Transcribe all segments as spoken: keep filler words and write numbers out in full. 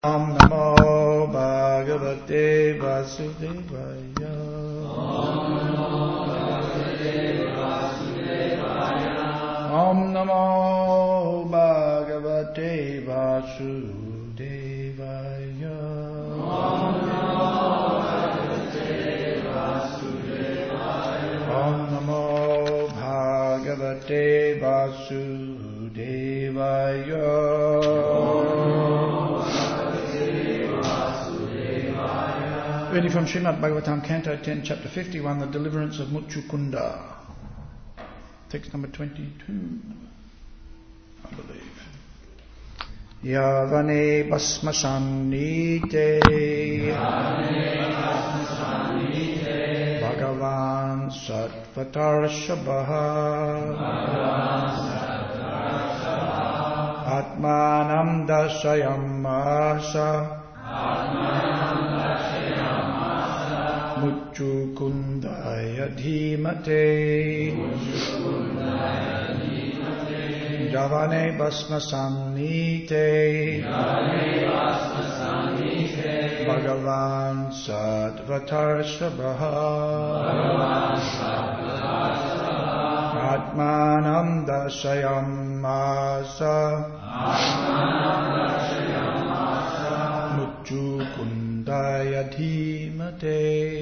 Om Namo Bhagavate Vasudevaya. Om Namo Bhagavate Vasudevaya. Om Namo Bhagavate Vasudevaya. Om Namo Bhagavate Vasudevaya. Om Namo Bhagavate Vasudevaya. Reading from Srimad Bhagavatam, Canto ten, Chapter fifty-one, The Deliverance of Muchukunda. Text number twenty-two, I believe. Yavane basmasanite Bhagavan Sattvatarashabha Atmanam Dasayamasa Muchukundaya dhimate Javane basmasamnite Bhagavan Sattvatarashabha Atmanam dasayamasa Muchukundaya dhimate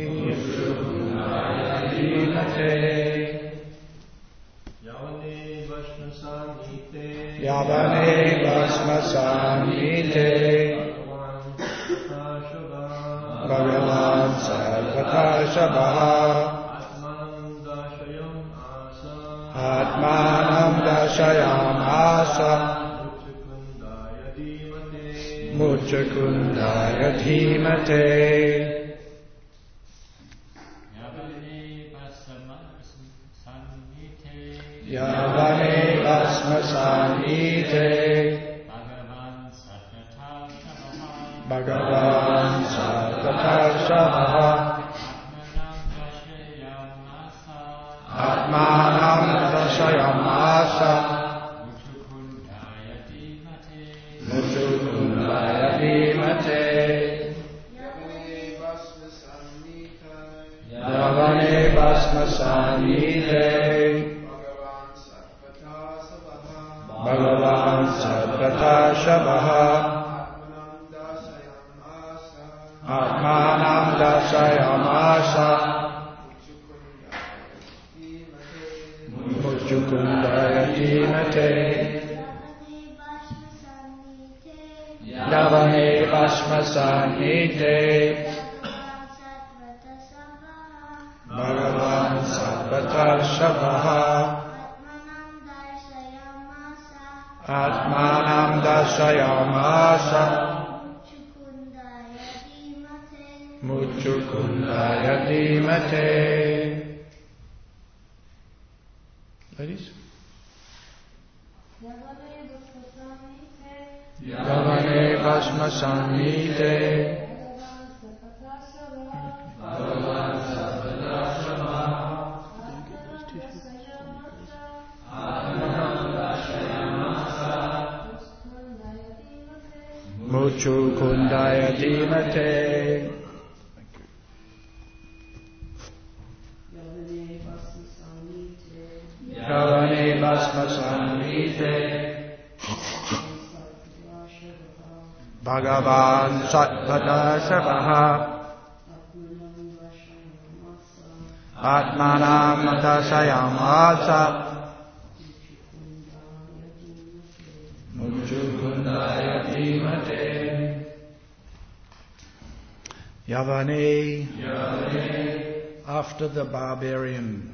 Yavane Vasmasanite Bhagavan Sattvatarashabha Atmanam Dasayamasa Muchukundaya dhimate Yavane Vasmasanite Bhagavan Sattvatarashabha Atmanam Dasayamasa Muchukundaya dhimate Yavane Vasmasanite Bhagavan Sattvatarashabha Atmanam dasayamasa Muchukundaya dhimate Yavane Vasmasanite Bhagavan Sattvatarashabha Atmanam dasayamasa Muchukundaya dhimate. Ladies? Yavane Vasmasanite Bhagavan Sattvatarashabha Muchukundaya dhimate. Yavane Vasmasanite Bhagavan Sattvatarashabha Atmanam dasayamasa Muchukundaya dhimate. Yavane, after the barbarian,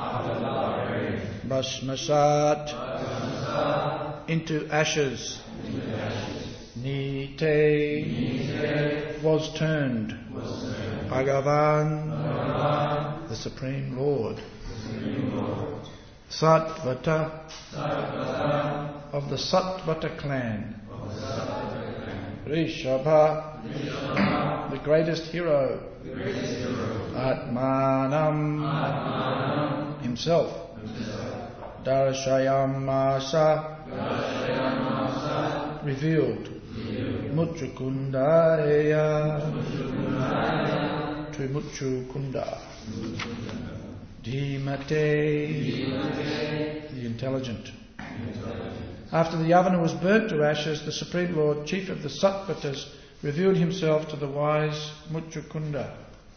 Bhasmasat, into ashes, Nite, was turned, Bhagavan, the Supreme Lord, Sattvata, of the Sattvata clan, Rishabha, the greatest hero, Atmanam, himself, Darshayamasa, revealed, Muchukundaya to Muchukunda. Dhimate, the intelligent. After the Yavana was burnt to ashes, the Supreme Lord, chief of the Sattvatas, revealed himself to the wise Muchukunda.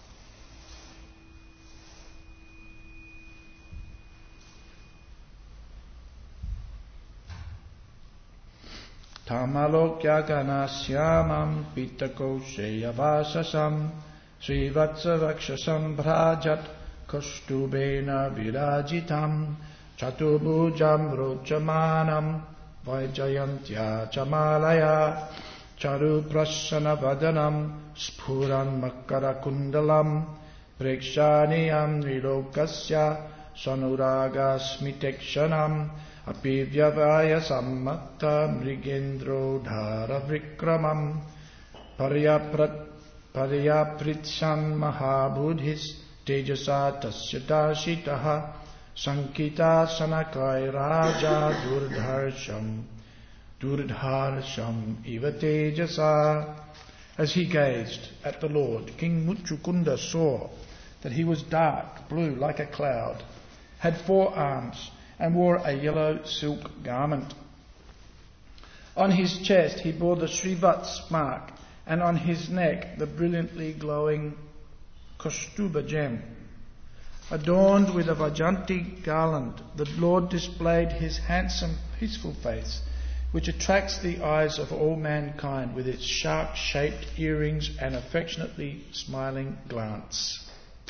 Tamalokya ganasyamam pitakoseyavasasam srivatsavakshasam bhrajat kastubena virajitam chatubhujam rochamanam vajayantya chamalaya charuprasana vadanam sphuran makkara kundalam prekshaniyam nilokasya sanuraga smitekshanam apivyavaya sammatta mrigendro dhara vikramam paryaprat paryapritsan mahabudhis tejasa tasya dashitaha sankita sanakai raja durdharsham durdharsham iva tejasa. As he gazed at the Lord, King Muchukunda saw that he was dark blue like a cloud, had four arms, and wore a yellow silk garment. On his chest he bore the Srivats mark, and on his neck the brilliantly glowing Kaustuba gem. Adorned with a Vajanti garland, the Lord displayed his handsome, peaceful face, which attracts the eyes of all mankind with its shark-shaped earrings and affectionately smiling glance.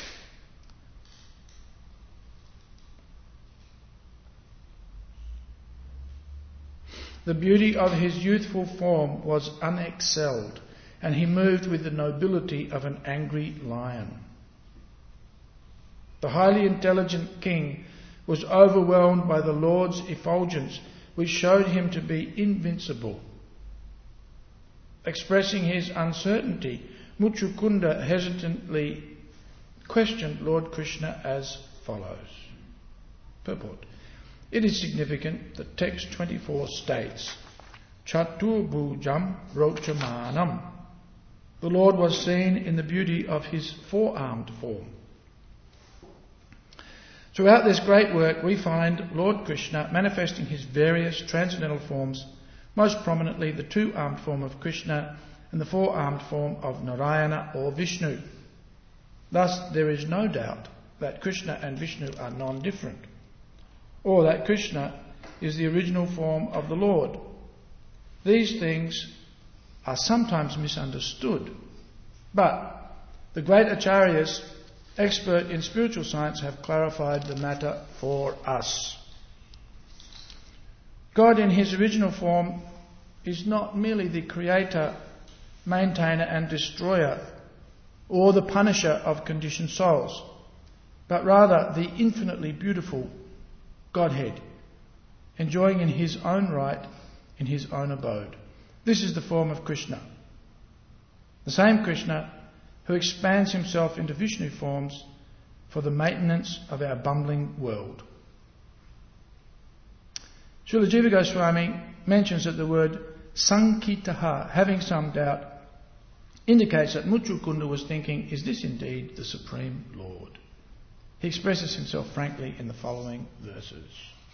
The beauty of his youthful form was unexcelled, and he moved with the nobility of an angry lion. The highly intelligent king was overwhelmed by the Lord's effulgence, which showed him to be invincible. Expressing his uncertainty, Muchukunda hesitantly questioned Lord Krishna as follows. Purport. It is significant that text twenty-four states, Chaturbhujam Rochamanam. The Lord was seen in the beauty of his four-armed form. Throughout this great work we find Lord Krishna manifesting his various transcendental forms, most prominently the two-armed form of Krishna and the four-armed form of Narayana or Vishnu. Thus there is no doubt that Krishna and Vishnu are non-different, or that Krishna is the original form of the Lord. These things are sometimes misunderstood, but the great acharyas, expert in spiritual science, have clarified the matter for us. God in his original form is not merely the creator, maintainer and destroyer, or the punisher of conditioned souls, but rather the infinitely beautiful Godhead, enjoying in his own right in his own abode. This is the form of Krishna. The same Krishna who expands himself into Vishnu forms for the maintenance of our bumbling world. Srila Jiva Goswami mentions that the word Sankitaha, having some doubt, indicates that Muchukunda was thinking, is this indeed the Supreme Lord? He expresses himself frankly in the following verses.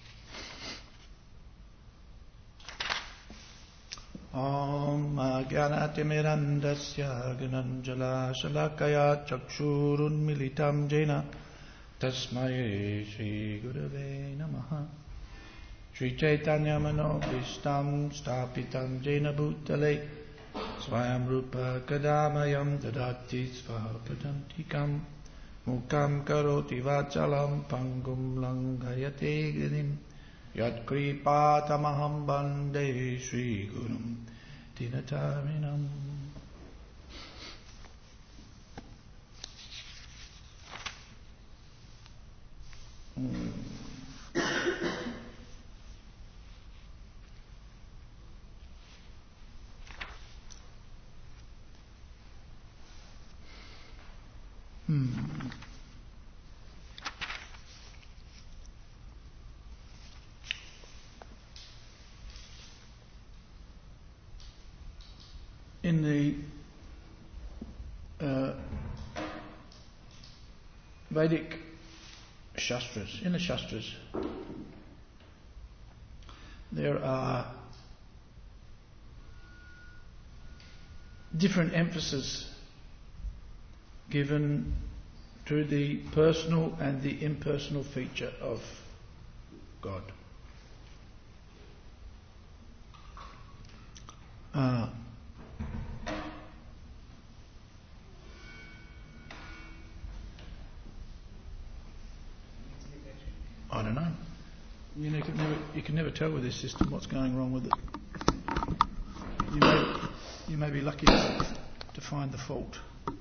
Om Agyanatimirandasya Gananjala Shalakaya Chakshurun Militam Jena Tasmaye Shri Gurave Namaha Shri Chaitanya Mano Vishtam Stapitam Jena Bhutale Swayam Rupa Kadamayam Dadati Svapadantikam Mukam Karoti Vachalam Pangum Langhayate Girim Yat Kripatamaham Bande Shri Gurum Dinatarinam. Hmm. Hmm. in the uh, Vedic Shastras, in the Shastras, there are different emphasis given to the personal and the impersonal feature of God. Uh, I don't know. You, know, you, can never, you can never tell with this system what's going wrong with it. You may, you may be lucky to, to find the fault.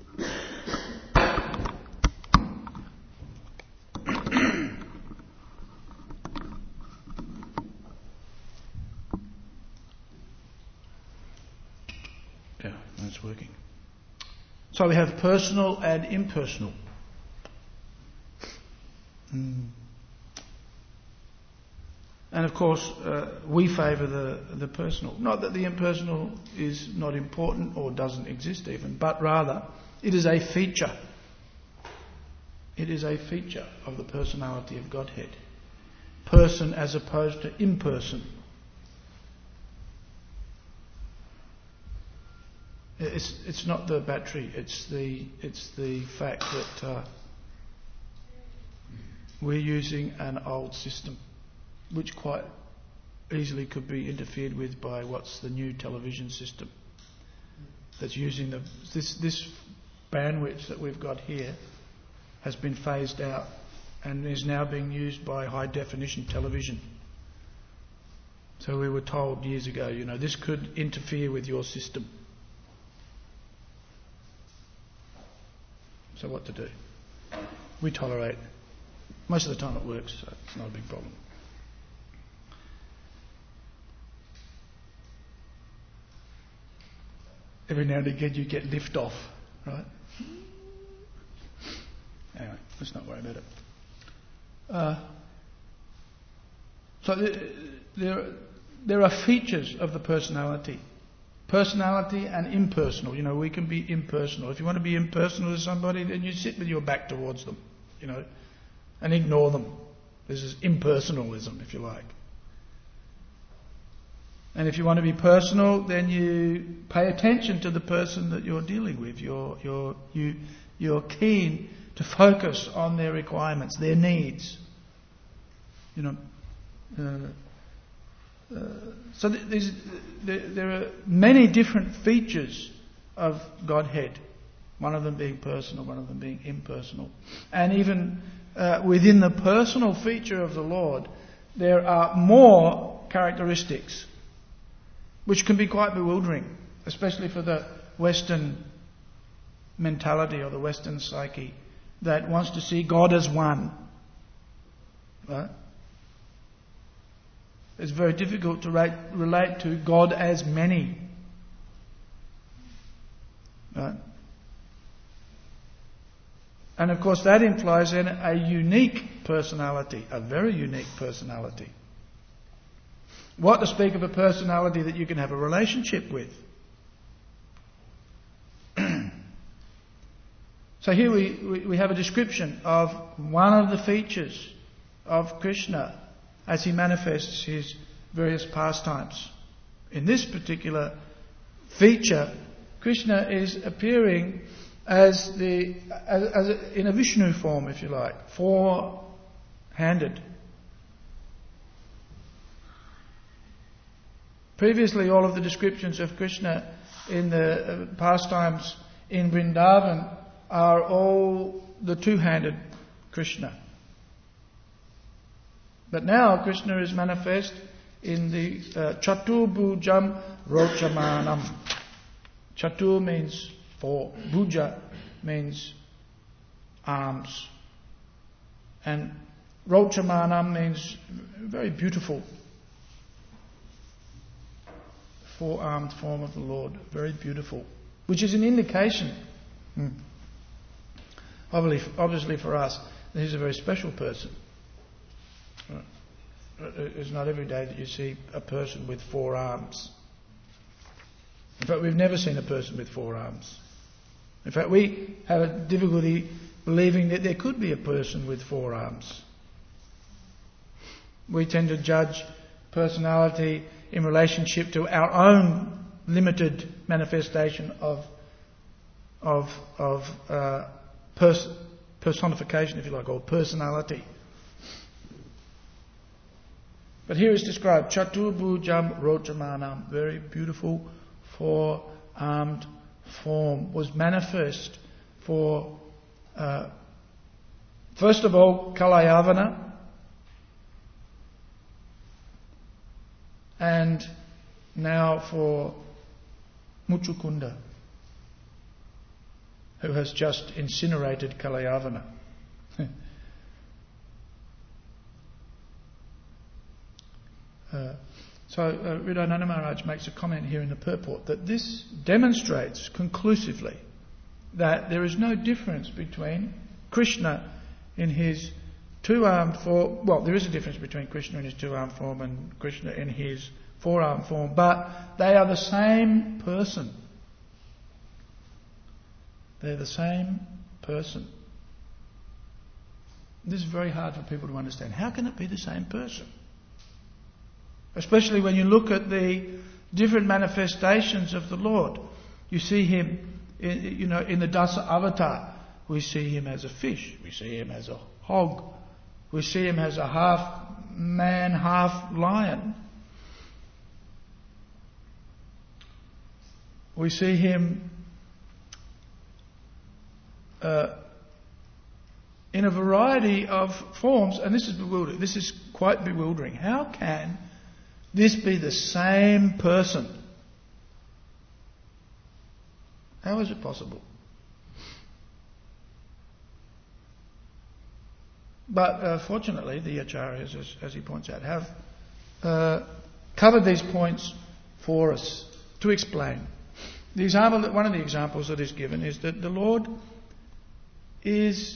Yeah, that's working. So we have personal and impersonal. Mm. And of course, uh, we favour the, the personal. Not that the impersonal is not important or doesn't exist even, but rather it is a feature. It is a feature of the personality of Godhead. Person as opposed to imperson. It's, it's not the battery, it's the, it's the fact that uh, we're using an old system, which quite easily could be interfered with by what's the new television system that's using the this this bandwidth that we've got here has been phased out and is now being used by high definition television. So we were told years ago, you know, this could interfere with your system. So what to do? We tolerate. Most of the time it works, so it's not a big problem. Every now and again you get lift off, right? Anyway, let's not worry about it. Uh, so there, there are features of the personality. Personality and impersonal. You know, we can be impersonal. If you want to be impersonal to somebody, then you sit with your back towards them, you know, and ignore them. This is impersonalism, if you like. And if you want to be personal, then you pay attention to the person that you're dealing with. You're, you're, you, you're keen to focus on their requirements, their needs. You know, uh, uh, so th- there's, there, there are many different features of Godhead. One of them being personal, one of them being impersonal. And even uh, within the personal feature of the Lord, there are more characteristics, which can be quite bewildering, especially for the Western mentality or the Western psyche that wants to see God as one. Right? It's very difficult to rate, relate to God as many. Right? And of course that implies then a unique personality, a very unique personality. What to speak of a personality that you can have a relationship with? So here we, we, we have a description of one of the features of Krishna as he manifests his various pastimes. In this particular feature, Krishna is appearing as the as, as a, in a Vishnu form, if you like, four-handed. Previously, all of the descriptions of Krishna in the pastimes in Vrindavan are all the two-handed Krishna. But now Krishna is manifest in the uh, Chatur Bhujam Rochamanam. Chatur means four. Bhuja means arms. And Rochamanam means very beautiful. Four-armed form of the Lord, very beautiful, which is an indication, hmm. obviously, obviously for us, that he's a very special person. It's not every day that you see a person with four arms. In fact, we've never seen a person with four arms. In fact, we have a difficulty believing that there could be a person with four arms. We tend to judge personality in relationship to our own limited manifestation of of of uh, pers- personification, if you like, or personality. But here is described Chaturbhujam Rochamanam, very beautiful four-armed form, was manifest for uh, first of all Kalayavana, and now for Muchukunda, who has just incinerated Kalayavana. uh, so uh, Hridayananda Maharaj makes a comment here in the purport that this demonstrates conclusively that there is no difference between Krishna in his two-armed form. Well, there is a difference between Krishna in his two-armed form and Krishna in his four-armed form, but they are the same person. They're the same person. This is very hard for people to understand. How can it be the same person? Especially when you look at the different manifestations of the Lord. You see him, in, you know, in the Dasa Avatar. We see him as a fish. We see him as a hog. We see him as a half man, half lion. We see him uh, in a variety of forms, and this is bewildering. This is quite bewildering. How can this be the same person? How is it possible? But uh, fortunately, the Acharyas, as, as he points out, have uh, covered these points for us to explain. The example that one of the examples that is given is that the Lord is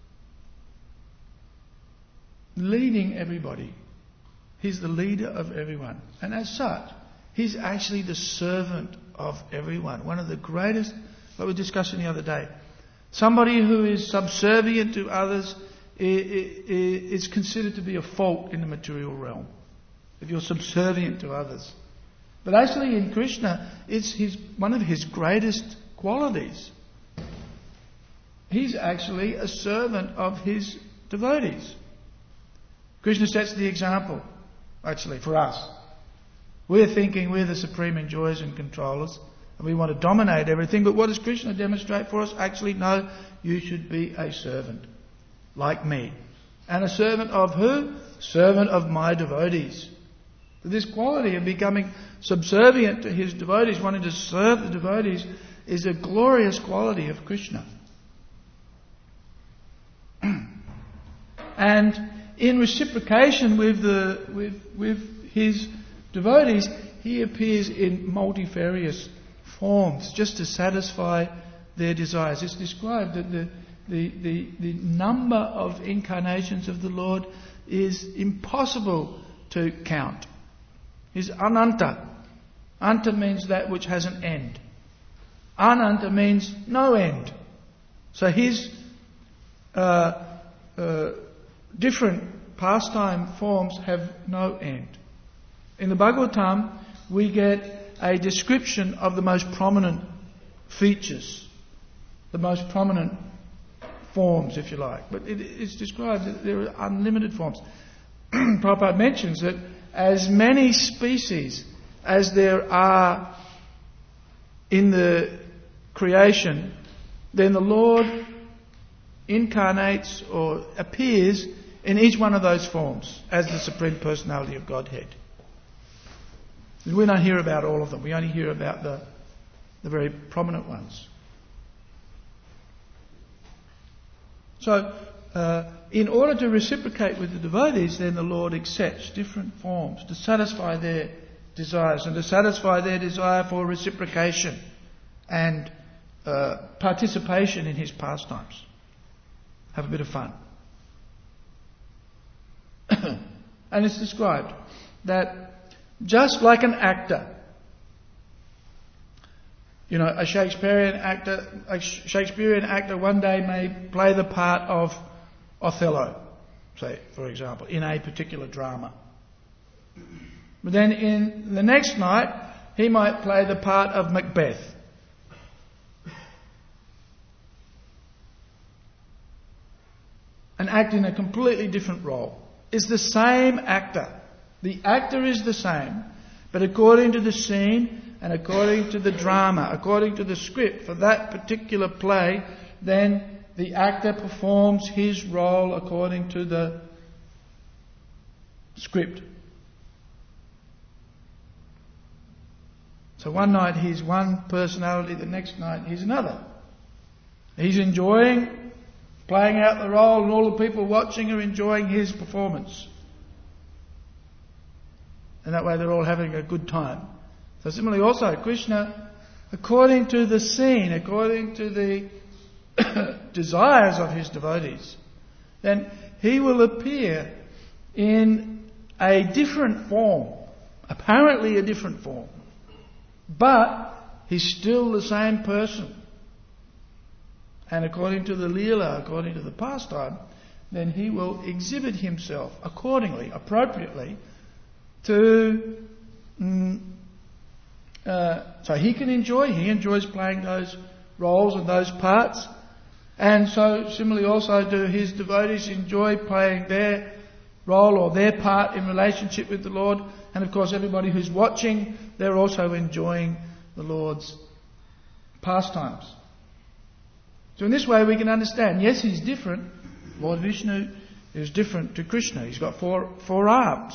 leading everybody. He's the leader of everyone. And as such, he's actually the servant of everyone. One of the greatest, what we were discussing the other day. Somebody who is subservient to others is considered to be a fault in the material realm. If you're subservient to others. But actually in Krishna, it's his, one of his greatest qualities. He's actually a servant of his devotees. Krishna sets the example, actually, for us. We're thinking we're the supreme enjoyers and controllers, and we want to dominate everything, but what does Krishna demonstrate for us? Actually, no, you should be a servant, like me. And a servant of who? Servant of my devotees. This quality of becoming subservient to his devotees, wanting to serve the devotees, is a glorious quality of Krishna. And in reciprocation with the with with his devotees, he appears in multifarious forms just to satisfy their desires. It's described that the the, the, the number of incarnations of the Lord is impossible to count. Is ananta. Anta means that which has an end. Ananta means no end. So his uh, uh, different pastime forms have no end. In the Bhagavatam, we get a description of the most prominent features, the most prominent forms, if you like. But it, it's described that there are unlimited forms. Prabhupada mentions that as many species as there are in the creation, then the Lord incarnates or appears in each one of those forms as the Supreme Personality of Godhead. We don't hear about all of them. We only hear about the, the very prominent ones. So, uh, in order to reciprocate with the devotees, then the Lord accepts different forms to satisfy their desires and to satisfy their desire for reciprocation and uh, participation in his pastimes. Have a bit of fun. And it's described that just like an actor You know, a Shakespearean actor, a Shakespearean actor one day may play the part of Othello, say, for example, in a particular drama. But then in the next night, he might play the part of Macbeth. And act in a completely different role. It's the same actor. The actor is the same, but according to the scene and according to the drama, according to the script for that particular play, then the actor performs his role according to the script. So one night he's one personality, the next night he's another. He's enjoying playing out the role, and all the people watching are enjoying his performance. And that way they're all having a good time. So similarly also, Krishna, according to the scene, according to the desires of his devotees, then he will appear in a different form, apparently a different form. But he's still the same person. And according to the Leela, according to the pastime, then he will exhibit himself accordingly, appropriately, to... Mm, uh, so he can enjoy, he enjoys playing those roles and those parts. And so similarly also do his devotees enjoy playing their role or their part in relationship with the Lord. And of course everybody who's watching, they're also enjoying the Lord's pastimes. So in this way we can understand, yes, he's different. Lord Vishnu is different to Krishna. He's got four, four arms.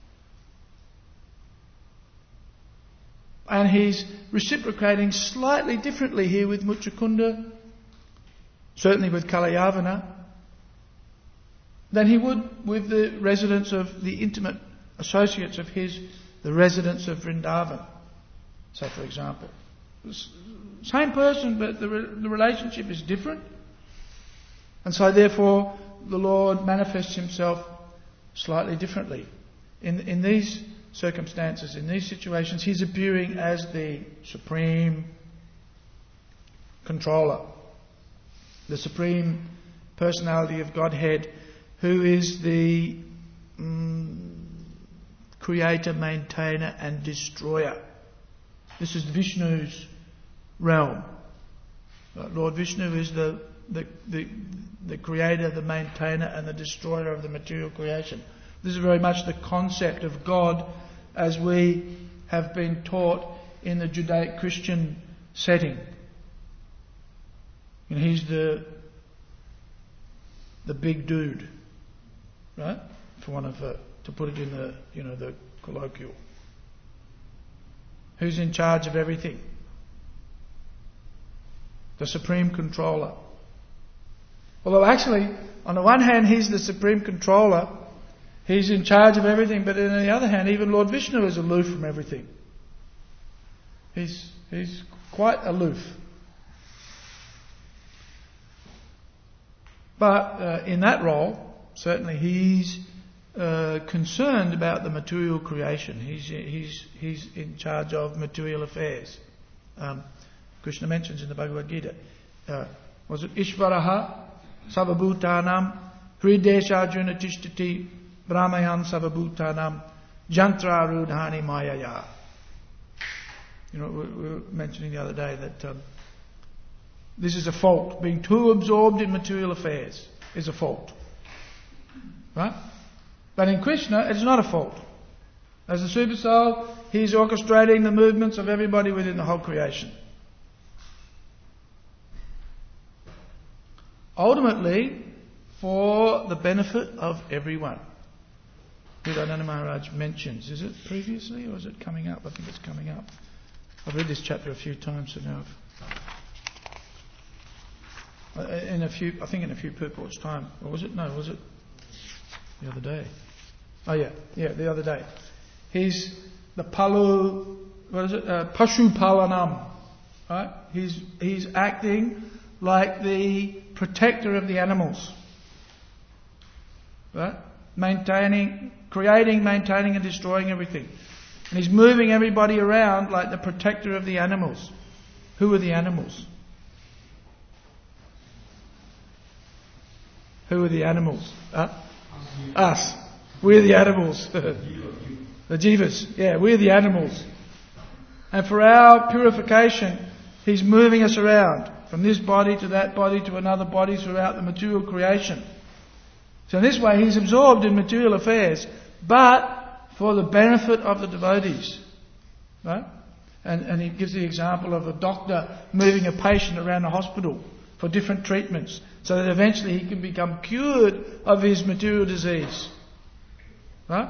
And he's reciprocating slightly differently here with Muchukunda, certainly with Kalayavana, than he would with the residents of the intimate associates of his, the residents of Vrindavan. So for example, same person, but the, re- the relationship is different. And so therefore the Lord manifests himself slightly differently. In, in these circumstances, in these situations, he's appearing as the supreme controller, the supreme personality of Godhead, who is the mm, creator, maintainer and destroyer. This is Vishnu's realm. Lord Vishnu is the, the, the, the creator, the maintainer and the destroyer of the material creation. This is very much the concept of God as we have been taught in the Judaic-Christian setting. And he's the the big dude, right? For one of the, to put it in the, you know, the colloquial. Who's in charge of everything? The supreme controller. Although actually, on the one hand, he's the supreme controller. He's in charge of everything, but on the other hand, even Lord Vishnu is aloof from everything. He's he's quite aloof. But uh, in that role, certainly he's uh, concerned about the material creation. He's he's he's in charge of material affairs. Um, Krishna mentions in the Bhagavad Gita, uh, was it Ishvaraha Savabhutanam Hridesha Arjuna Tishtati Brahmayan Savabhutanam Jantra Rudhani Mayaya. You know, we, we were mentioning the other day that um, this is a fault. Being too absorbed in material affairs is a fault. Right? But in Krishna, it's not a fault. As a super soul, he's orchestrating the movements of everybody within the whole creation. Ultimately, for the benefit of everyone. Vivekananda Maharaj mentions, is it previously or is it coming up? I think it's coming up. I've read this chapter a few times, so now I've, in a few, I think in a few purports time, or was it? No, was it the other day? Oh yeah, yeah, the other day. He's the Palu, what is it? Uh, Pashupalanam, right? He's he's acting like the protector of the animals, right? Maintaining, creating, maintaining and destroying everything. And he's moving everybody around like the protector of the animals. Who are the animals? Who are the animals? Uh, us. We're the animals. The jivas. Yeah, we're the animals. And for our purification, He's moving us around from this body to that body to another body throughout the material creation. So in this way He's absorbed in material affairs, but for the benefit of the devotees. Right? And, and He gives the example of a doctor moving a patient around a hospital for different treatments, so that eventually he can become cured of his material disease. Right?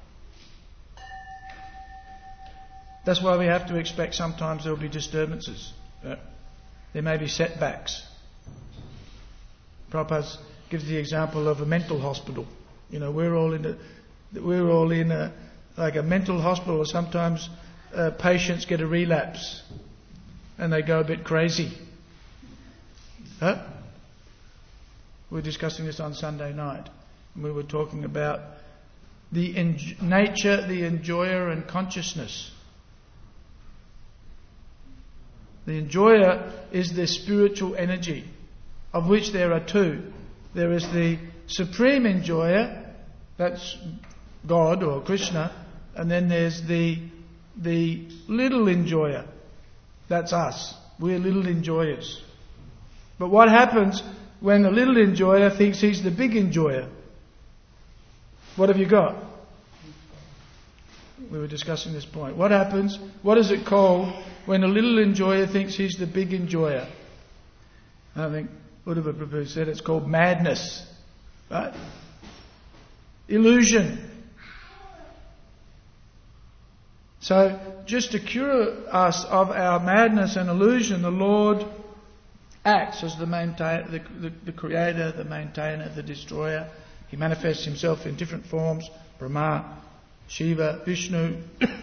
That's why we have to expect sometimes there will be disturbances. Right? There may be setbacks. Prabhupada gives the example of a mental hospital. You know, we're all in a, we're all in a, like a mental hospital, or sometimes uh, patients get a relapse and they go a bit crazy. Huh? We were discussing this on Sunday night, and we were talking about the en- nature, the enjoyer and consciousness. The enjoyer is the spiritual energy, of which there are two. There is the supreme enjoyer, that's God or Krishna, and then there's the the little enjoyer, that's us. We're little enjoyers. But what happens when the little enjoyer thinks he's the big enjoyer? What have you got? We were discussing this point. What happens? What is it called when a little enjoyer thinks he's the big enjoyer? I think Uddhava Prabhu said it's called madness. Right? Illusion. So, just to cure us of our madness and illusion, the Lord acts as the, maintain, the, the, the creator, the maintainer, the destroyer. He manifests Himself in different forms: Brahma, Shiva, Vishnu,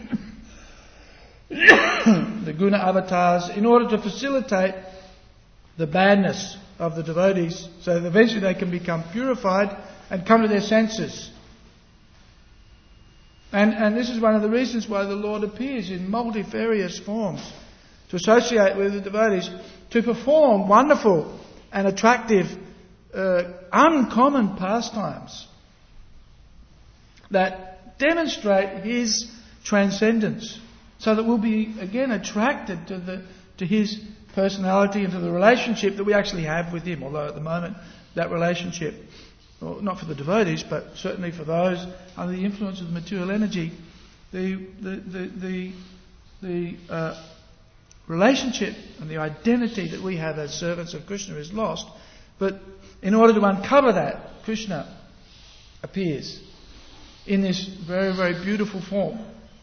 the guna avatars, in order to facilitate the badness of the devotees, so that eventually they can become purified and come to their senses. And, and this is one of the reasons why the Lord appears in multifarious forms, to associate with the devotees, to perform wonderful and attractive, uh, uncommon pastimes that demonstrate His transcendence, so that we'll be again attracted to the to His personality and to the relationship that we actually have with Him. Although at the moment that relationship, well, not for the devotees, but certainly for those under the influence of the material energy, the the the the, the uh, relationship and the identity that we have as servants of Krishna is lost. But in order to uncover that, Krishna appears in this very, very beautiful form.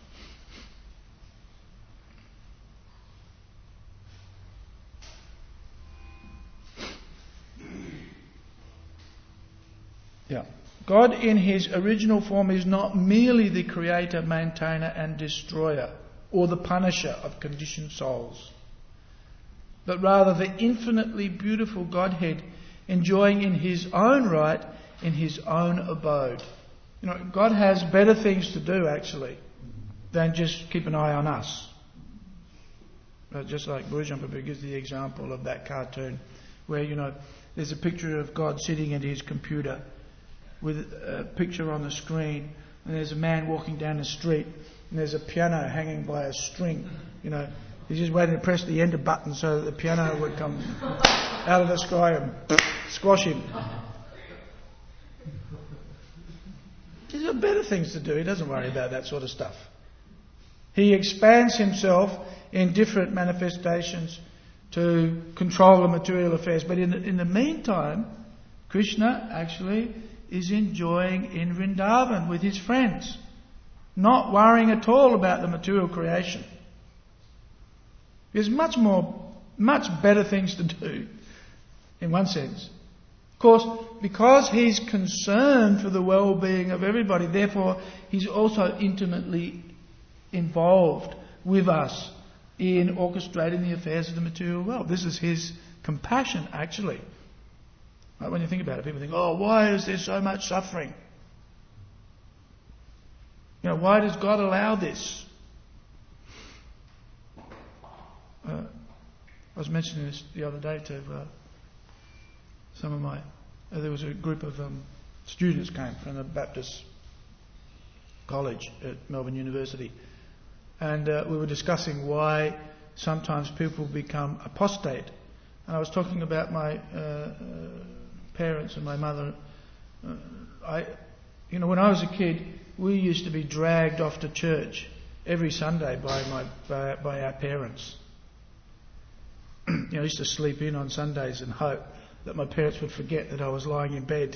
Yeah. God in His original form is not merely the creator, maintainer and destroyer, or the punisher of conditioned souls, but rather the infinitely beautiful Godhead enjoying in His own right, in His own abode. You know, God has better things to do actually than just keep an eye on us. But just like Bhujam Prabhu gives the example of that cartoon where, you know, there's a picture of God sitting at His computer with a picture on the screen, and there's a man walking down the street, and there's a piano hanging by a string. You know, he's just waiting to press the enter button so that the piano would come out of the sky and squash him. He's got better things to do. He doesn't worry about that sort of stuff. He expands Himself in different manifestations to control the material affairs. But in the, in the meantime, Krishna actually is enjoying in Vrindavan with His friends, not worrying at all about the material creation. There's much more, much better things to do, in one sense. Of course, because He's concerned for the well-being of everybody, therefore He's also intimately involved with us in orchestrating the affairs of the material world. This is His compassion, actually. Right, when you think about it, people think, oh, why is there so much suffering? You know, why does God allow this? Uh, was mentioning this the other day to uh, some of my... Uh, there was a group of um, students came from the Baptist College at Melbourne University, and uh, we were discussing why sometimes people become apostate. And I was talking about my uh, uh, parents and my mother. Uh, I, you know, when I was a kid, we used to be dragged off to church every Sunday by my by, by our parents. You know, I used to sleep in on Sundays and hope that my parents would forget that I was lying in bed.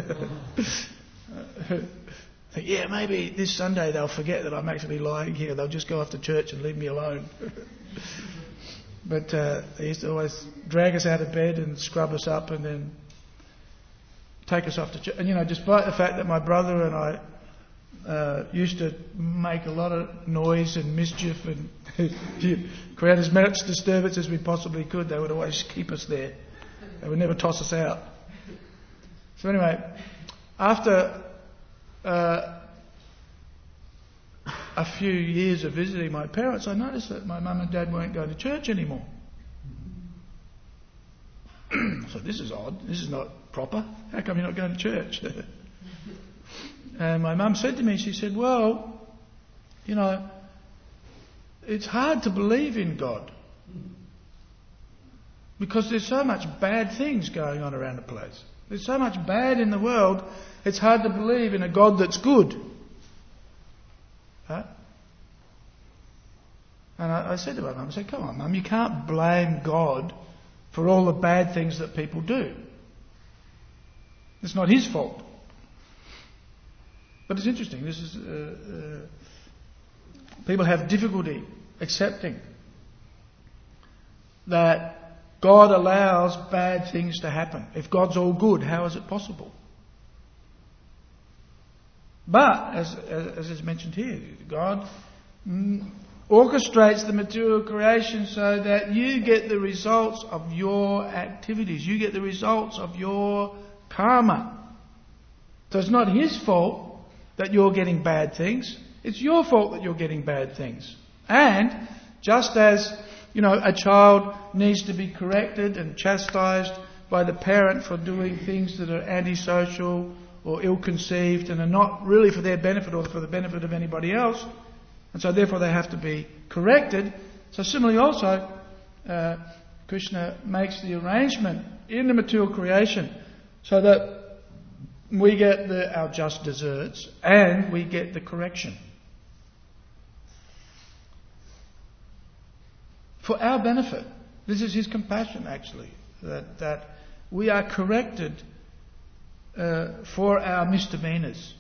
Think, yeah, maybe this Sunday they'll forget that I'm actually lying here. They'll just go off to church and leave me alone. But uh, they used to always drag us out of bed and scrub us up and then take us off to church. And, you know, despite the fact that my brother and I uh, used to make a lot of noise and mischief and create as much disturbance as we possibly could, they would always keep us there. They would never toss us out. So anyway, after uh, a few years of visiting my parents, I noticed that my mum and dad weren't going to church anymore. So this is odd. This is not proper. How come you're not going to church? And my mum said to me, she said, well, you know, it's hard to believe in God because there's so much bad things going on around the place. There's so much bad in the world, it's hard to believe in a God that's good. Huh? And I, I said to my mum, I said, come on, Mum, you can't blame God for all the bad things that people do. It's not his fault. But it's interesting. This is uh, uh, people have difficulty accepting that God allows bad things to happen. If God's all good, how is it possible? But, as, as, as is mentioned here, God mm, orchestrates the material creation so that you get the results of your activities. You get the results of your karma. So it's not his fault that you're getting bad things. It's your fault that you're getting bad things. And just as, you know, a child needs to be corrected and chastised by the parent for doing things that are antisocial or ill-conceived and are not really for their benefit or for the benefit of anybody else, and so therefore they have to be corrected. So similarly also, uh, Krishna makes the arrangement in the material creation so that we get the, our just deserts and we get the correction. For our benefit. This is his compassion actually, that, that we are corrected uh, for our misdemeanours.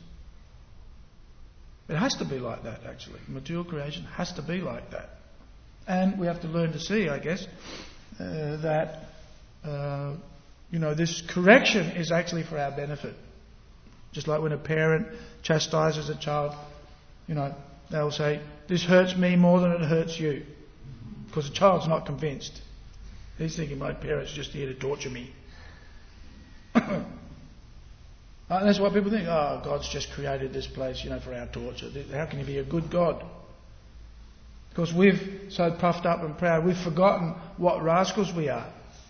It has to be like that actually. Material creation has to be like that. And we have to learn to see, I guess, uh, that uh, you know, this correction is actually for our benefit. Just like when a parent chastises a child, you know, they'll say, this hurts me more than it hurts you. Because the child's not convinced. He's thinking, my parent's just here to torture me. And that's what people think. Oh, God's just created this place, you know, for our torture. How can he be a good God? Because we've so puffed up and proud, we've forgotten what rascals we are.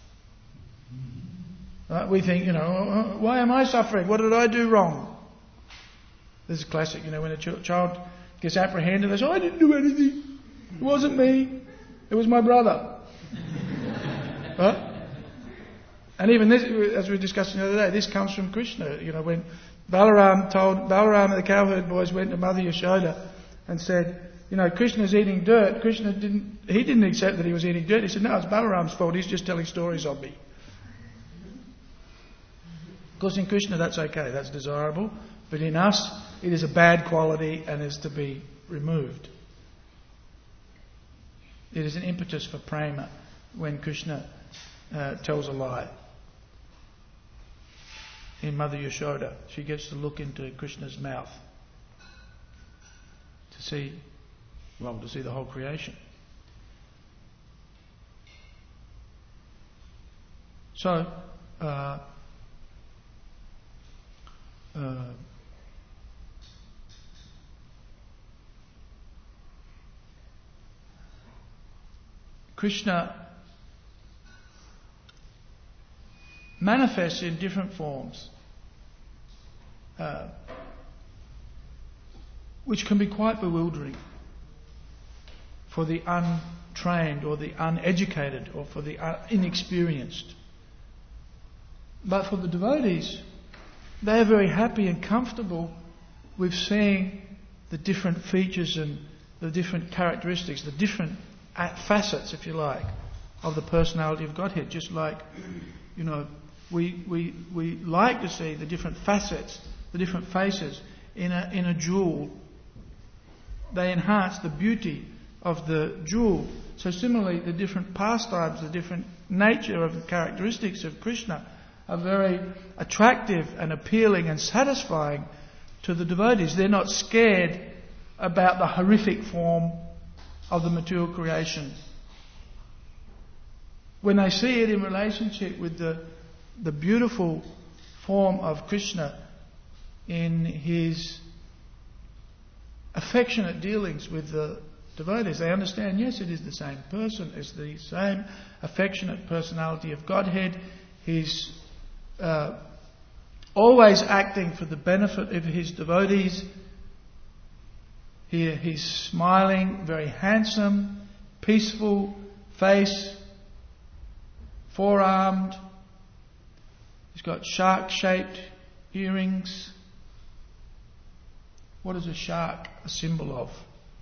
Right? We think, you know, why am I suffering? What did I do wrong? This is classic, you know, when a ch- child gets apprehended, they say, I didn't do anything. It wasn't me. It was my brother. Right? And even this, as we were discussing the other day, this comes from Krishna. You know, when Balaram told, Balaram and the cowherd boys went to Mother Yashoda and said, you know, Krishna's eating dirt. Krishna didn't, he didn't accept that he was eating dirt. He said, no, it's Balaram's fault. He's just telling stories of me. Of course, in Krishna that's okay, that's desirable. But in us, it is a bad quality and is to be removed. It is an impetus for prema when Krishna uh, tells a lie. In Mother Yashoda, she gets to look into Krishna's mouth to see, well, to see the whole creation. So, uh, uh, Krishna manifests in different forms, uh, which can be quite bewildering for the untrained or the uneducated or for the inexperienced. But for the devotees, they are very happy and comfortable with seeing the different features and the different characteristics, the different facets, if you like, of the personality of Godhead. Just like, you know, we we we like to see the different facets, the different faces in a in a jewel. They enhance the beauty of the jewel. So similarly, the different pastimes, the different nature of the characteristics of Krishna are very attractive and appealing and satisfying to the devotees. They're not scared about the horrific form of the material creation. When they see it in relationship with the, the beautiful form of Krishna in his affectionate dealings with the devotees, they understand, yes, it is the same person, it's the same affectionate personality of Godhead. He's uh, always acting for the benefit of his devotees. Here he's smiling, very handsome, peaceful face, four-armed. He's got shark-shaped earrings. What is a shark a symbol of?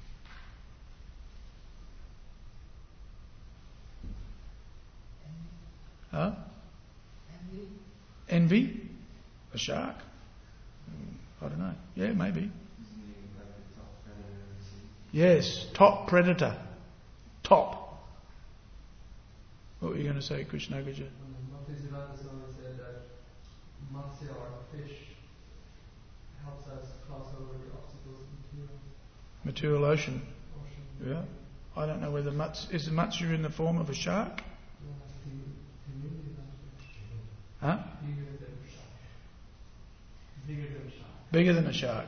Huh? Envy. Envy? A shark? I don't know. Yeah, maybe. Yes, top predator. Top. What were you going to say, Krishnagaja? Bhaktisiddhanta Swami said that Matsya, or fish, helps us cross over the obstacles in material, material ocean. ocean. Yeah. I don't know whether Mats, is the Matsya in the form of a shark? Huh? Bigger than a shark. Bigger than a shark.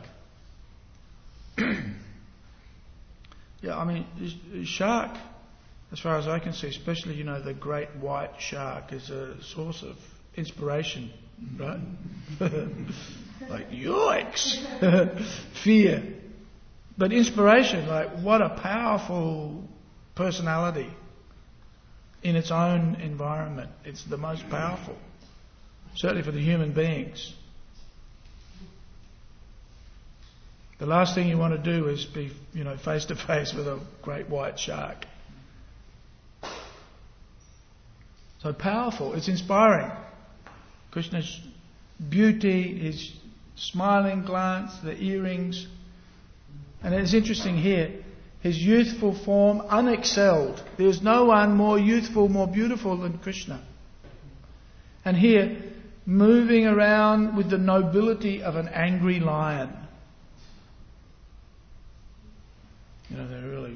Yeah, I mean, shark, as far as I can see, especially, you know, the great white shark is a source of inspiration, right? Like, yikes! Fear. But inspiration, like, what a powerful personality in its own environment. It's the most powerful, certainly for the human beings. The last thing you want to do is be, you know, face to face with a great white shark. So powerful, it's inspiring. Krishna's beauty, his smiling glance, the earrings. And it's interesting here, his youthful form, unexcelled. There's no one more youthful, more beautiful than Krishna. And here, moving around with the nobility of an angry lion. You know, they're really...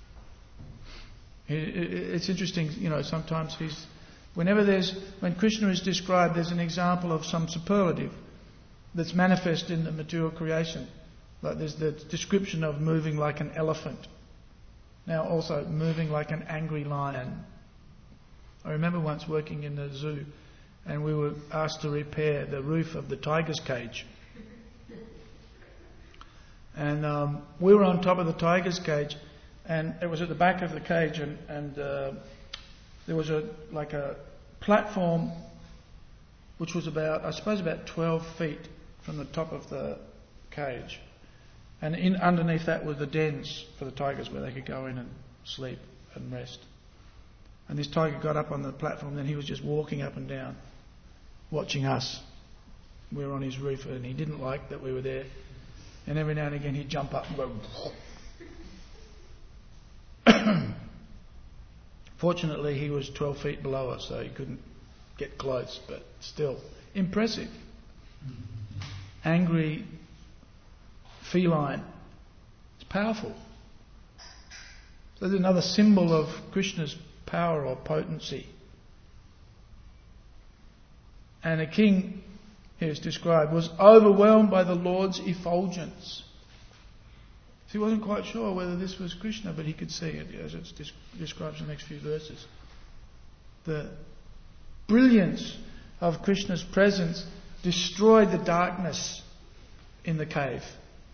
It's interesting, you know, sometimes he's... Whenever there's... When Krishna is described, there's an example of some superlative that's manifest in the material creation. Like there's the description of moving like an elephant. Now also moving like an angry lion. I remember once working in the zoo and we were asked to repair the roof of the tiger's cage. And um, we were on top of the tiger's cage, and it was at the back of the cage, and, and uh, there was a like a platform which was about, I suppose, about twelve feet from the top of the cage. And in underneath that were the dens for the tigers where they could go in and sleep and rest. And this tiger got up on the platform, then he was just walking up and down, watching us. We were on his roof, and he didn't like that we were there. And every now and again he'd jump up and go. Fortunately, he was twelve feet below us, so he couldn't get close, but still impressive. Angry, feline. It's powerful. So there's another symbol of Krishna's power or potency. And a king, here is described, was overwhelmed by the Lord's effulgence. So he wasn't quite sure whether this was Krishna, but he could see it, as it describes in the next few verses. The brilliance of Krishna's presence destroyed the darkness in the cave.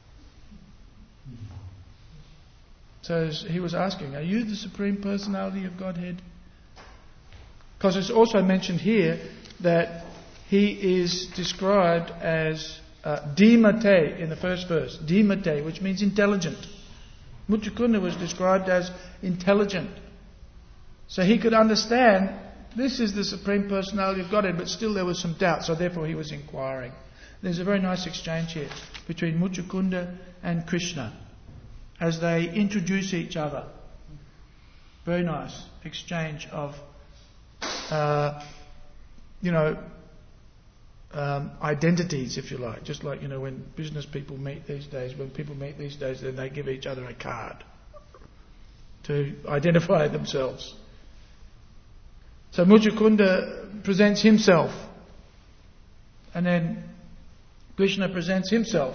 So he was asking, are you the Supreme Personality of Godhead? Because it's also mentioned here that he is described as uh, Dhimate in the first verse. Dhimate, which means intelligent. Muchukunda was described as intelligent. So he could understand this is the Supreme Personality of Godhead, but still there was some doubt, so therefore he was inquiring. There's a very nice exchange here between Muchukunda and Krishna as they introduce each other. Very nice exchange of, uh, you know, um, identities, if you like. Just like, you know, when business people meet these days, when people meet these days, then they give each other a card to identify themselves. So Muchukunda presents himself, and then Krishna presents himself.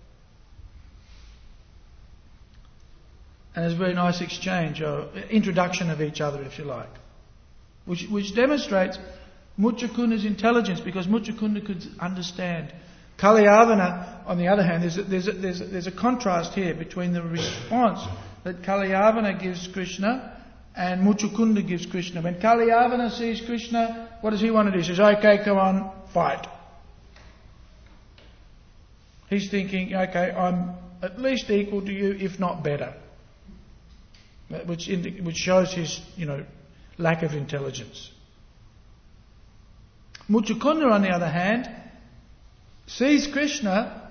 And there's a very nice exchange, or introduction of each other, if you like, which, which demonstrates Muchukunda's intelligence, because Muchukunda could understand. Kalyavana, on the other hand, there's a, there's, a, there's, a, there's a contrast here between the response that Kalyavana gives Krishna and Muchukunda gives Krishna. When Kalyavana sees Krishna, what does he want to do? He says, okay, come on, fight. He's thinking, okay, I'm at least equal to you, if not better. Which, indi- which shows his, you know, lack of intelligence. Muchukunda, on the other hand, sees Krishna,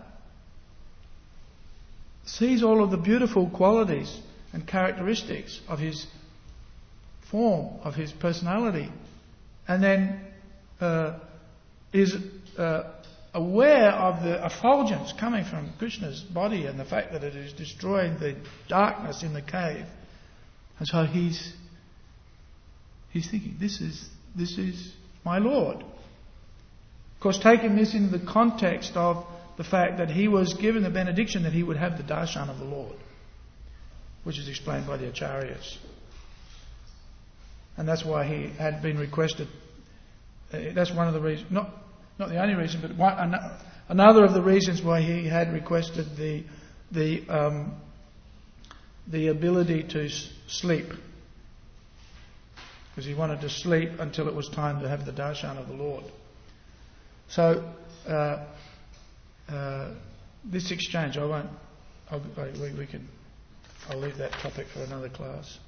sees all of the beautiful qualities and characteristics of his form, of his personality, and then uh, is uh, aware of the effulgence coming from Krishna's body and the fact that it is destroying the darkness in the cave. And so he's he's thinking, this is this is my Lord. Of course, taking this into the context of the fact that he was given the benediction that he would have the darshan of the Lord, which is explained by the acharyas. And that's why he had been requested. Uh, that's one of the reasons, not not the only reason, but one, an, another of the reasons why he had requested the the um, the ability to s- sleep, because he wanted to sleep until it was time to have the darshan of the Lord. So uh, uh, this exchange, I won't. I'll, I, we, we can. I'll leave that topic for another class.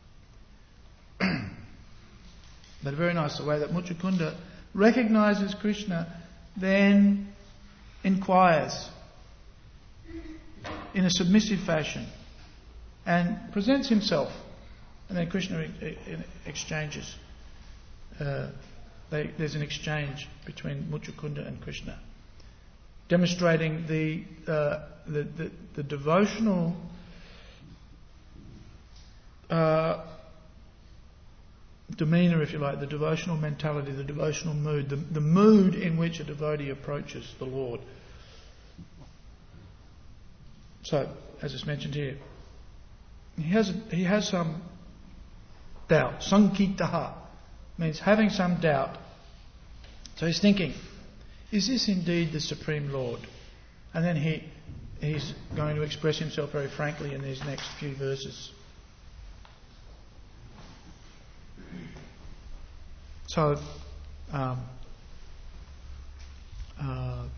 But very nice the way that Muchukunda recognises Krishna, then inquires in a submissive fashion and presents himself, and then Krishna e- e- exchanges. Uh, they, there's an exchange between Muchukunda and Krishna, demonstrating the uh, the, the, the devotional uh, demeanour, if you like, the devotional mentality, the devotional mood, the, the mood in which a devotee approaches the Lord. So, as it's mentioned here, he has he has some doubt. Sankitaha means having some doubt. So he's thinking, is this indeed the Supreme Lord? And then he he's going to express himself very frankly in these next few verses. So, um, uh,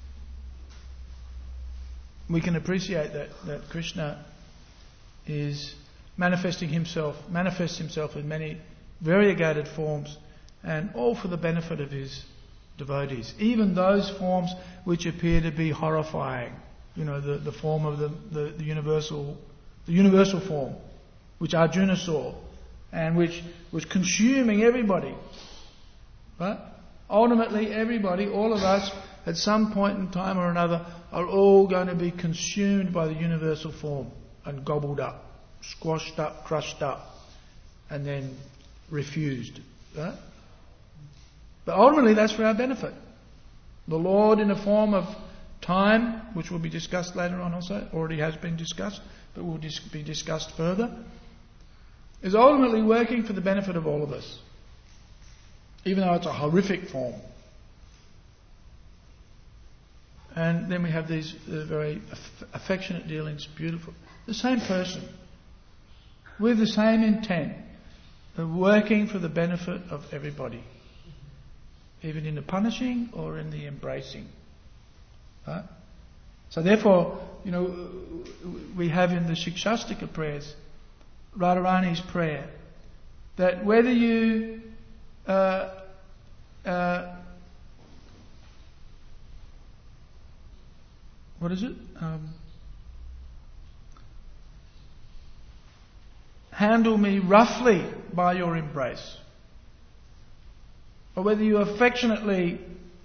we can appreciate that, that Krishna is manifesting himself, manifests himself in many variegated forms, and all for the benefit of his devotees. Even those forms which appear to be horrifying, you know, the, the form of the, the, the universal, the universal form, which Arjuna saw, and which was consuming everybody. But ultimately everybody, all of us, at some point in time or another, are all going to be consumed by the universal form and gobbled up, squashed up, crushed up, and then refused. Right? But ultimately that's for our benefit. The Lord, in a form of time, which will be discussed later on also, already has been discussed, but will dis- be discussed further, is ultimately working for the benefit of all of us. Even though it's a horrific form, And then we have these uh, very aff- affectionate dealings, beautiful. The same person, with the same intent, of working for the benefit of everybody, even in the punishing or in the embracing. Right? So therefore, you know, we have in the Shikshastika prayers, Radharani's prayer, that whether you uh, uh, what is it? Um, handle me roughly by your embrace, or whether you affectionately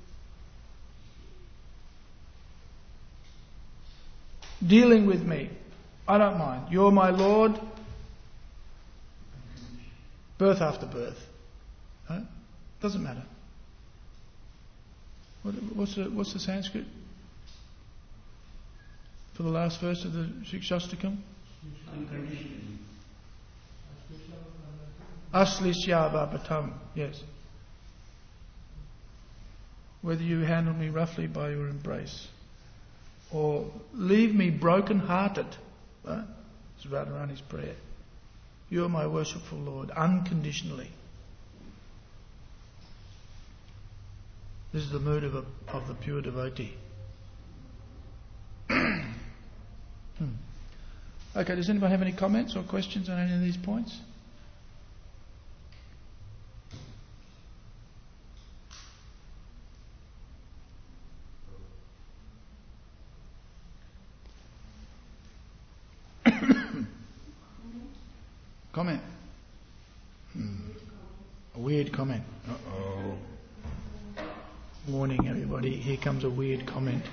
dealing with me, I don't mind. You're my Lord, birth after birth. Right? Doesn't matter. What, what's the what's the Sanskrit for the last verse of the Shikshastikam? Unconditionally. Aslisyava patam. Yes. Whether you handle me roughly by your embrace, or leave me broken-hearted. Right? It's Radharani's prayer. You are my worshipful Lord, unconditionally. This is the mood of, a, of the pure devotee. hmm. Okay, does anybody have any comments or questions on any of these points? Comment? Hmm. A weird comment. Uh-oh. Warning everybody, here comes a weird comment.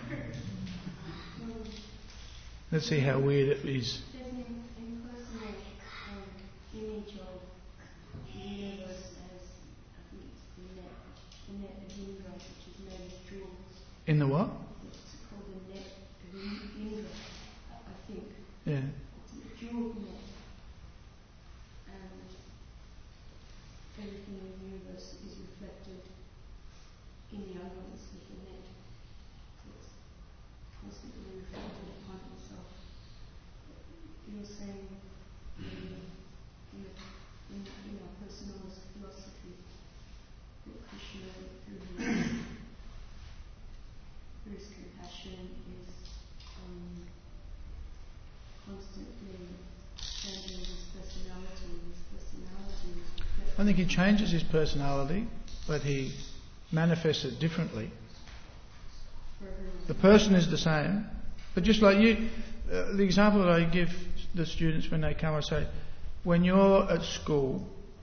Let's see how weird it is. There's an impersonal um, image of the universe as, I think it's the net, the net of Indra, which is made of jewels. In the what? It's called the net of Indra, I think. Yeah. It's a jeweled net. And everything in the universe is reflected in the elements of the net. It's constantly reflected upon itself. You're saying in, in, in, in our personalist philosophy that Krishna, through his, through his compassion, is um, constantly changing his personality. His personality is reflected. I think he changes his personality, but he manifests it differently. The person is the same, but just like you, uh, the example that I give the students when they come, I say, when you're at school,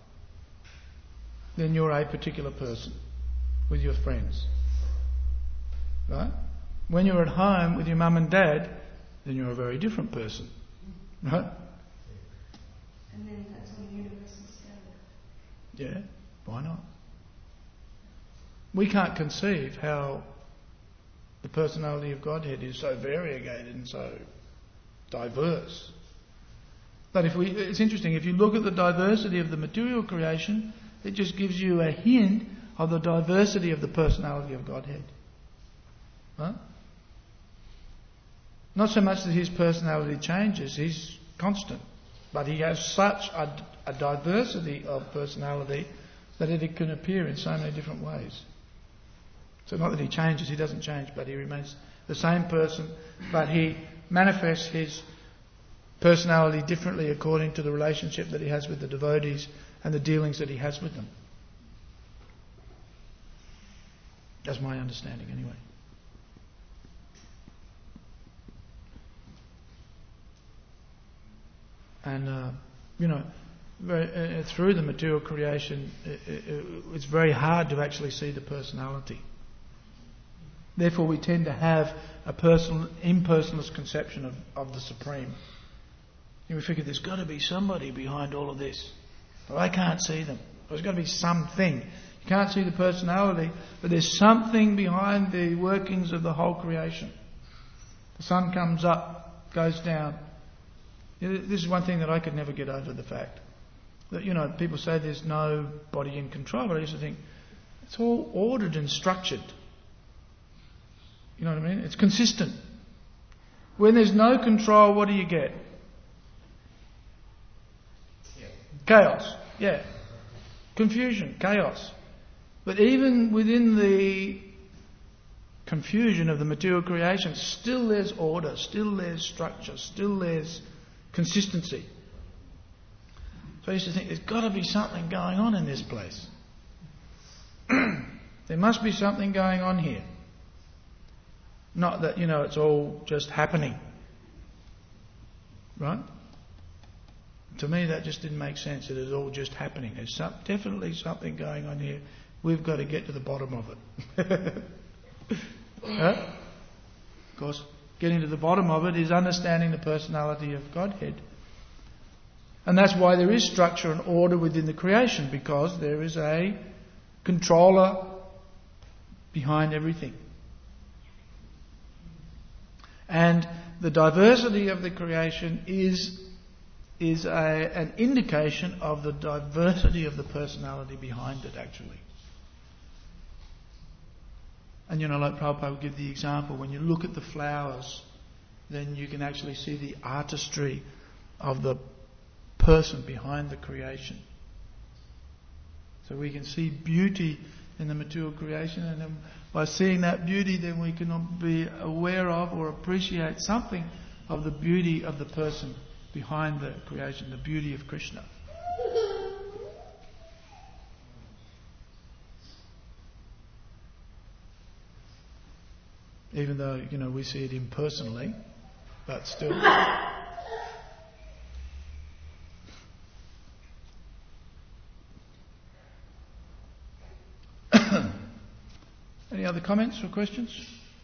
then you're a particular person with your friends. Right? When you're at home with your mum and dad, then you're a very different person. Right? And then that's on a universal scale. Yeah, why not? We can't conceive how the personality of Godhead is so variegated and so diverse. But if we, it's interesting, if you look at the diversity of the material creation, it just gives you a hint of the diversity of the personality of Godhead. Huh? Not so much that his personality changes, he's constant. But he has such a, a diversity of personality that it can appear in so many different ways. So not that he changes, he doesn't change, but he remains the same person, but he manifests his personality differently according to the relationship that he has with the devotees and the dealings that he has with them. That's my understanding anyway. And, uh, you know, very, uh, through the material creation, it, it, it's very hard to actually see the personality. Therefore, we tend to have a personal, impersonalist conception of, of the Supreme. And we figure there's got to be somebody behind all of this, but I can't see them. There's got to be something. You can't see the personality, but there's something behind the workings of the whole creation. The sun comes up, goes down. This is one thing that I could never get over, the fact that, you know, people say there's no body in control, but I used to think it's all ordered and structured. You know what I mean? It's consistent. When there's no control, what do you get? Yeah. Chaos. Yeah. Confusion, chaos. But even within the confusion of the material creation, still there's order, still there's structure, still there's consistency. So I used to think there's got to be something going on in this place. There must be something going on here. Not that, you know, it's all just happening. Right? To me that just didn't make sense. It is all just happening. There's some, definitely something going on here. We've got to get to the bottom of it. Huh? Of course, getting to the bottom of it is understanding the personality of Godhead. And that's why there is structure and order within the creation, because there is a controller behind everything. And the diversity of the creation is is a, an indication of the diversity of the personality behind it, actually. And you know, like Prabhupada would give the example, when you look at the flowers, then you can actually see the artistry of the person behind the creation. So we can see beauty in the material creation, and then by seeing that beauty, then we can be aware of or appreciate something of the beauty of the person behind the creation, the beauty of Krishna. Even though, you know, we see it impersonally, but still. Any other comments or questions?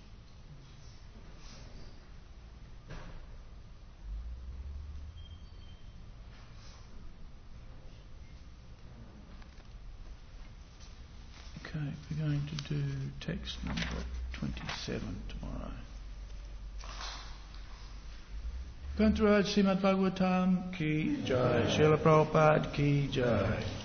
Okay, we're going to do text number twenty-seven tomorrow. Kantaraj Srimad Bhagavatam ki jai, Srila Prabhupada ki jai.